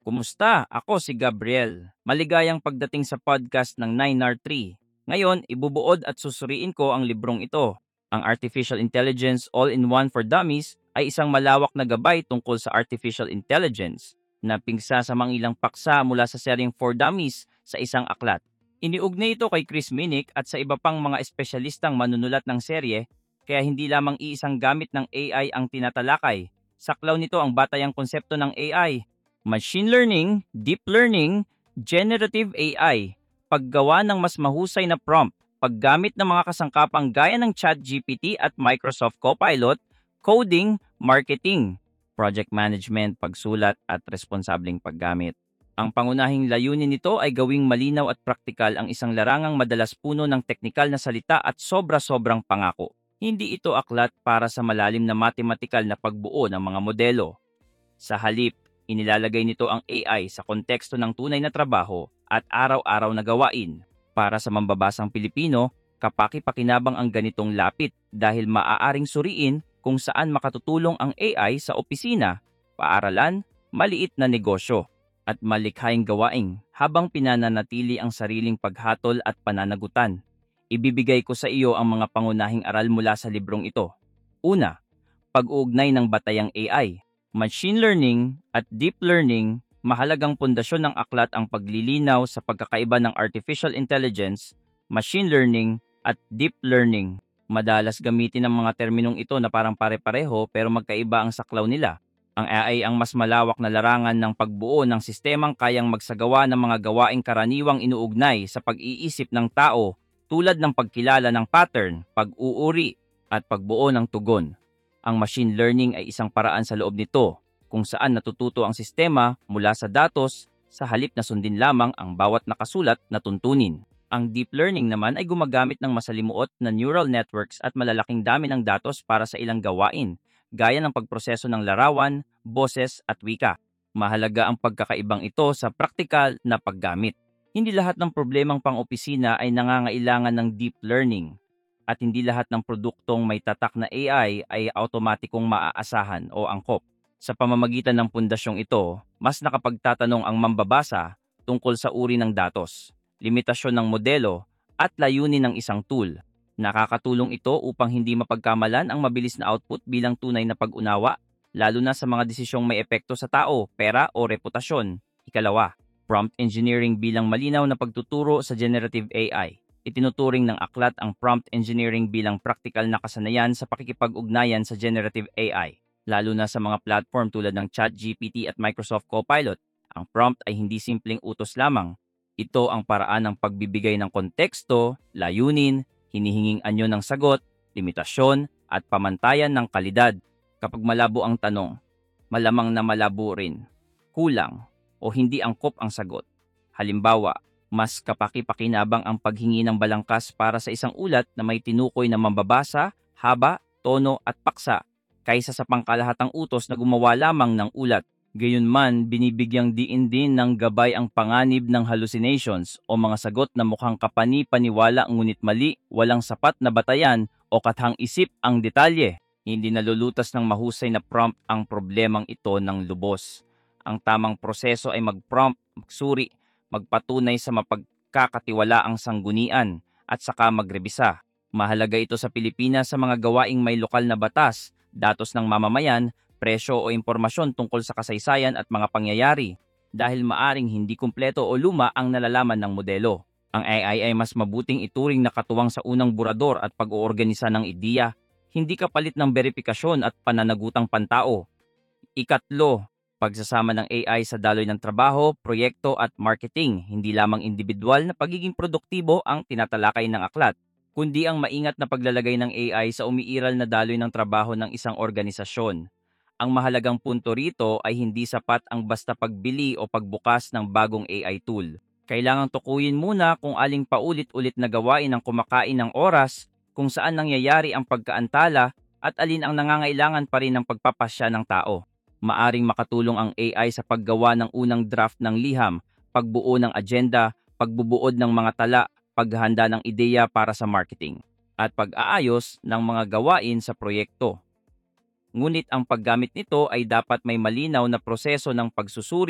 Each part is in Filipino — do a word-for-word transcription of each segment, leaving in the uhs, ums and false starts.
Kumusta? Ako si Gabriel. Maligayang pagdating sa podcast ng nine R three. Ngayon, ibubuod at susuriin ko ang librong ito. Ang Artificial Intelligence All-in-One for Dummies ay isang malawak na gabay tungkol sa artificial intelligence na pingsa sa mga ilang paksa mula sa seryeng For Dummies sa isang aklat. Iniugnay ito kay Chris Minnick at sa iba pang mga espesyalistang manunulat ng serye, kaya hindi lamang iisang gamit ng A I ang tinatalakay. Saklaw nito ang batayang konsepto ng A I, machine learning, deep learning, generative A I, paggawa ng mas mahusay na prompt, paggamit ng mga kasangkapang gaya ng ChatGPT at Microsoft Copilot, coding, marketing, project management, pagsulat at responsableng paggamit. Ang pangunahing layunin nito ay gawing malinaw at praktikal ang isang larangang madalas puno ng teknikal na salita at sobra-sobrang pangako. Hindi ito aklat para sa malalim na matematikal na pagbuo ng mga modelo. Sa halip, inilalagay nito ang A I sa konteksto ng tunay na trabaho at araw-araw na gawain. Para sa mambabasang Pilipino, kapaki-pakinabang ang ganitong lapit dahil maaaring suriin kung saan makatutulong ang A I sa opisina, paaralan, maliit na negosyo, at malikhaing gawain habang pinananatili ang sariling paghatol at pananagutan. Ibibigay ko sa iyo ang mga pangunahing aral mula sa librong ito. Una, pag-uugnay ng batayang A I. Machine learning at deep learning, mahalagang pundasyon ng aklat ang paglilinaw sa pagkakaiba ng artificial intelligence, machine learning at deep learning. Madalas gamitin ng mga terminong ito na parang pare-pareho pero magkaiba ang saklaw nila. Ang A I ang mas malawak na larangan ng pagbuo ng sistemang kayang magsagawa ng mga gawaing karaniwang inuugnay sa pag-iisip ng tao tulad ng pagkilala ng pattern, pag-uuri, at pagbuo ng tugon. Ang machine learning ay isang paraan sa loob nito kung saan natututo ang sistema mula sa datos sa halip na sundin lamang ang bawat nakasulat na tuntunin. Ang deep learning naman ay gumagamit ng masalimuot na neural networks at malalaking dami ng datos para sa ilang gawain, gaya ng pagproseso ng larawan, boses at wika. Mahalaga ang pagkakaibang ito sa praktikal na paggamit. Hindi lahat ng problemang pang-opisina ay nangangailangan ng deep learning, at hindi lahat ng produktong may tatak na A I ay automatikong maaasahan o angkop. Sa pamamagitan ng pundasyong ito, mas nakapagtatanong ang mambabasa tungkol sa uri ng datos, limitasyon ng modelo, at layunin ng isang tool. Nakakatulong ito upang hindi mapagkamalan ang mabilis na output bilang tunay na pag-unawa, lalo na sa mga desisyong may epekto sa tao, pera o reputasyon. Ikalawa, prompt engineering bilang malinaw na pagtuturo sa generative A I. Itinuturing ng aklat ang prompt engineering bilang praktikal na kasanayan sa pakikipag-ugnayan sa generative A I, lalo na sa mga platform tulad ng ChatGPT at Microsoft Copilot. Ang prompt ay hindi simpleng utos lamang. Ito ang paraan ng pagbibigay ng konteksto, layunin, hinihinging anyo ng sagot, limitasyon, at pamantayan ng kalidad. Kapag malabo ang tanong, malamang na malabo rin, kulang, o hindi angkop ang sagot. Halimbawa, mas kapaki-pakinabang ang paghingi ng balangkas para sa isang ulat na may tinukoy na mambabasa, haba, tono at paksa kaysa sa pangkalahatang utos na gumawa lamang ng ulat. Gayunman, binibigyang diin din ng gabay ang panganib ng hallucinations o mga sagot na mukhang kapani-paniwala ngunit mali, walang sapat na batayan o kathang isip ang detalye. Hindi nalulutas ng mahusay na prompt ang problemang ito ng lubos. Ang tamang proseso ay mag-prompt, magsuri, magpatunay sa mapagkakatiwalaang sanggunian at saka magrebisa. Mahalaga ito sa Pilipinas sa mga gawaing may lokal na batas, datos ng mamamayan, presyo o impormasyon tungkol sa kasaysayan at mga pangyayari, dahil maaring hindi kumpleto o luma ang nalalaman ng modelo. Ang A I ay mas mabuting ituring na katuwang sa unang burador at pag-oorganisa ng ideya, hindi kapalit ng beripikasyon at pananagutang pantao. Ikatlo, pagsasama ng A I sa daloy ng trabaho, proyekto at marketing, hindi lamang individual na pagiging produktibo ang tinatalakay ng aklat, kundi ang maingat na paglalagay ng A I sa umiiral na daloy ng trabaho ng isang organisasyon. Ang mahalagang punto rito ay hindi sapat ang basta pagbili o pagbukas ng bagong A I tool. Kailangang tukuyin muna kung aling paulit-ulit na gawain ang kumakain ng oras, kung saan nangyayari ang pagkaantala, at alin ang nangangailangan pa rin ng pagpapasya ng tao. Maaring makatulong ang A I sa paggawa ng unang draft ng liham, pagbuo ng agenda, pagbubuod ng mga tala, paghahanda ng ideya para sa marketing, at pag-aayos ng mga gawain sa proyekto. Ngunit ang paggamit nito ay dapat may malinaw na proseso ng pagsusuri,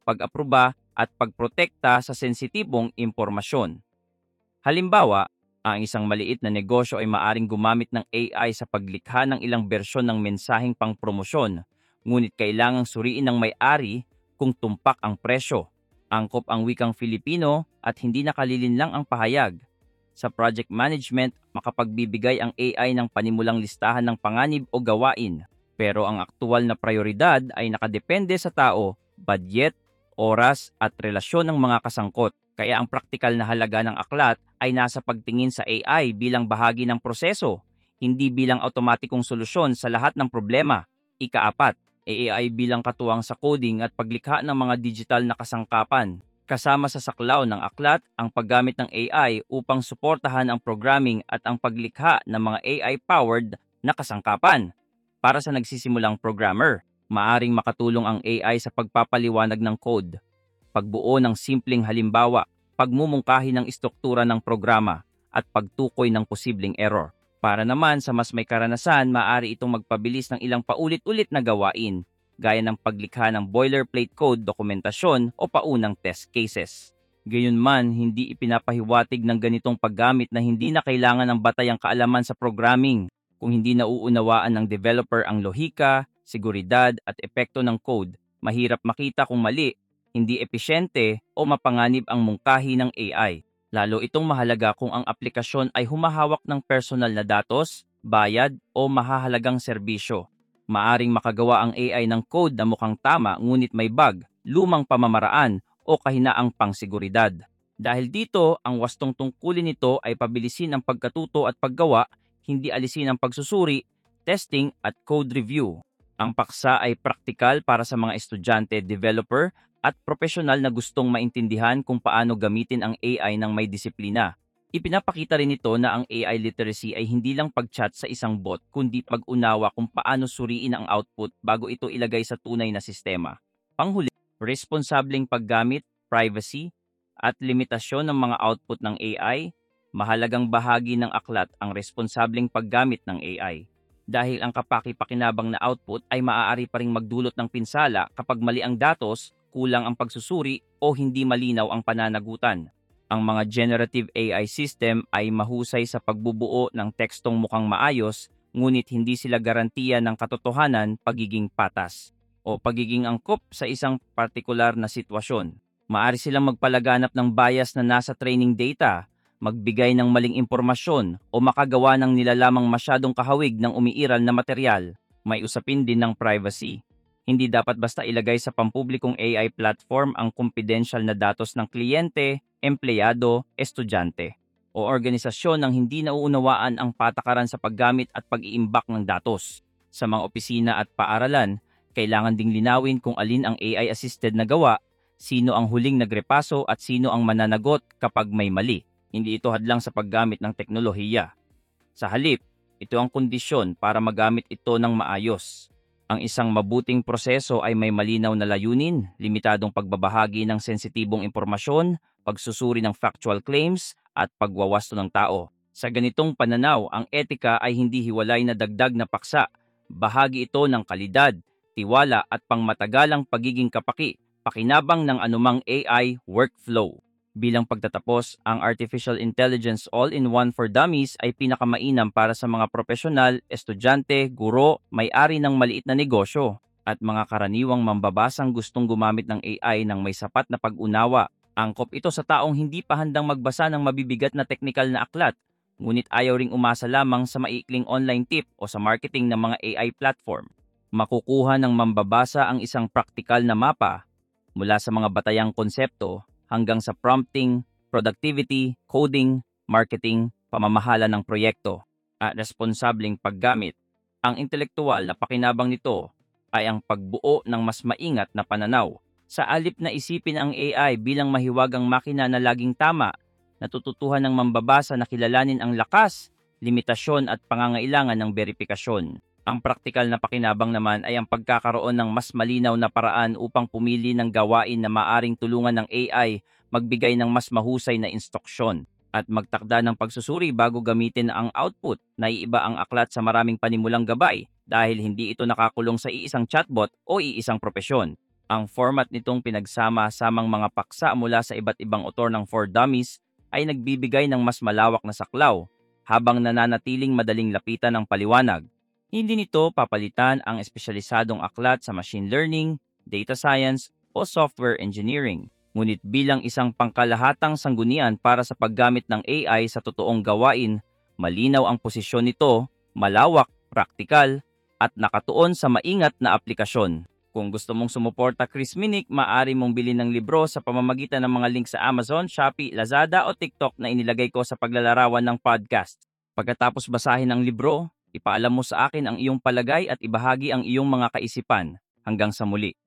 pag-aproba, at pagprotekta sa sensitibong impormasyon. Halimbawa, ang isang maliit na negosyo ay maaring gumamit ng A I sa paglikha ng ilang bersyon ng mensaheng pangpromosyon, ngunit kailangang suriin ng may-ari kung tumpak ang presyo, angkop ang wikang Filipino at hindi nakalilinlang ang pahayag. Sa project management, makapagbibigay ang A I ng panimulang listahan ng panganib o gawain, pero ang aktual na prioridad ay nakadepende sa tao, budget, oras at relasyon ng mga kasangkot. Kaya ang praktikal na halaga ng aklat ay nasa pagtingin sa A I bilang bahagi ng proseso, hindi bilang automatikong solusyon sa lahat ng problema. Ikaapat, A I bilang katuwang sa coding at paglikha ng mga digital na kasangkapan. Kasama sa saklaw ng aklat ang paggamit ng A I upang suportahan ang programming at ang paglikha ng mga A I-powered na kasangkapan. Para sa nagsisimulang programmer, maaring makatulong ang A I sa pagpapaliwanag ng code, pagbuo ng simpleng halimbawa, pagmumungkahi ng istruktura ng programa, at pagtukoy ng posibleng error. Para naman sa mas may karanasan, maaari itong magpabilis ng ilang paulit-ulit na gawain, gaya ng paglikha ng boilerplate code, dokumentasyon o paunang test cases. Gayunman, hindi ipinapahiwatig ng ganitong paggamit na hindi na kailangan ng batayang kaalaman sa programming. Kung hindi nauunawaan ng developer ang lohika, seguridad at epekto ng code, mahirap makita kung mali, hindi epesyente o mapanganib ang mungkahi ng A I. Lalo itong mahalaga kung ang aplikasyon ay humahawak ng personal na datos, bayad o mahahalagang serbisyo. Maaring makagawa ang A I ng code na mukhang tama ngunit may bug, lumang pamamaraan o kahinaang pangseguridad. Dahil dito, ang wastong tungkulin nito ay pabilisin ang pagkatuto at paggawa, hindi alisin ang pagsusuri, testing at code review. Ang paksa ay praktikal para sa mga estudyante, developer at profesional na gustong maintindihan kung paano gamitin ang A I ng may disiplina. Ipinapakita rin ito na ang A I literacy ay hindi lang pag-chat sa isang bot, kundi pag-unawa kung paano suriin ang output bago ito ilagay sa tunay na sistema. Panghuli, responsableng paggamit, privacy, at limitasyon ng mga output ng A I, mahalagang bahagi ng aklat ang responsableng paggamit ng A I. Dahil ang kapaki-pakinabang na output ay maaari pa ring magdulot ng pinsala kapag mali ang datos, kulang ang pagsusuri o hindi malinaw ang pananagutan. Ang mga generative A I system ay mahusay sa pagbubuo ng tekstong mukhang maayos, ngunit hindi sila garantiya ng katotohanan, pagiging patas, o pagiging angkop sa isang partikular na sitwasyon. Maaari silang magpalaganap ng bias na nasa training data, magbigay ng maling impormasyon, o makagawa ng nilalamang masyadong kahawig ng umiiral na material. May usapin din ng privacy. Hindi dapat basta ilagay sa pampublikong A I platform ang confidential na datos ng kliyente, empleyado, estudyante, o organisasyon nang hindi nauunawaan ang patakaran sa paggamit at pag-iimbak ng datos. Sa mga opisina at paaralan, kailangan ding linawin kung alin ang A I-assisted na gawa, sino ang huling nagrepaso at sino ang mananagot kapag may mali. Hindi ito hadlang sa paggamit ng teknolohiya. Sa halip, ito ang kondisyon para magamit ito ng maayos. Ang isang mabuting proseso ay may malinaw na layunin, limitadong pagbabahagi ng sensitibong impormasyon, pagsusuri ng factual claims, at pagwawasto ng tao. Sa ganitong pananaw, ang etika ay hindi hiwalay na dagdag na paksa. Bahagi ito ng kalidad, tiwala at pangmatagalang pagiging kapaki, pakinabang ng anumang A I workflow. Bilang pagtatapos, ang Artificial Intelligence All-in-One for Dummies ay pinakamainam para sa mga profesional, estudyante, guro, may-ari ng maliit na negosyo, at mga karaniwang mambabasang gustong gumamit ng A I ng may sapat na pag-unawa. Angkop ito sa taong hindi pa handang magbasa ng mabibigat na teknikal na aklat, ngunit ayaw ring umasa lamang sa maikling online tip o sa marketing ng mga A I platform. Makukuha ng mambabasa ang isang praktikal na mapa mula sa mga batayang konsepto hanggang sa prompting, productivity, coding, marketing, pamamahala ng proyekto, at responsableng paggamit. Ang intelektual na pakinabang nito ay ang pagbuo ng mas maingat na pananaw. Sa alip na isipin ang A I bilang mahiwagang makina na laging tama, natututuhan ng mambabasa na kilalanin ang lakas, limitasyon at pangangailangan ng beripikasyon. Ang praktikal na pakinabang naman ay ang pagkakaroon ng mas malinaw na paraan upang pumili ng gawain na maaring tulungan ng A I magbigay ng mas mahusay na instruksyon at magtakda ng pagsusuri bago gamitin ang output. Naiiba ang aklat sa maraming panimulang gabay dahil hindi ito nakakulong sa iisang chatbot o iisang propesyon. Ang format nitong pinagsama-samang mga paksa mula sa iba't ibang author ng For Dummies ay nagbibigay ng mas malawak na saklaw habang nananatiling madaling lapitan ng paliwanag. Hindi nito papalitan ang espesyalisadong aklat sa machine learning, data science o software engineering. Ngunit bilang isang pangkalahatang sanggunian para sa paggamit ng A I sa totoong gawain, malinaw ang posisyon nito, malawak, praktikal, at nakatuon sa maingat na aplikasyon. Kung gusto mong sumuporta Chris Minnick, maaari mong bilhin ng libro sa pamamagitan ng mga link sa Amazon, Shopee, Lazada o TikTok na inilagay ko sa paglalarawan ng podcast. Pagkatapos basahin ang libro, ipaalam mo sa akin ang iyong palagay at ibahagi ang iyong mga kaisipan. Hanggang sa muli.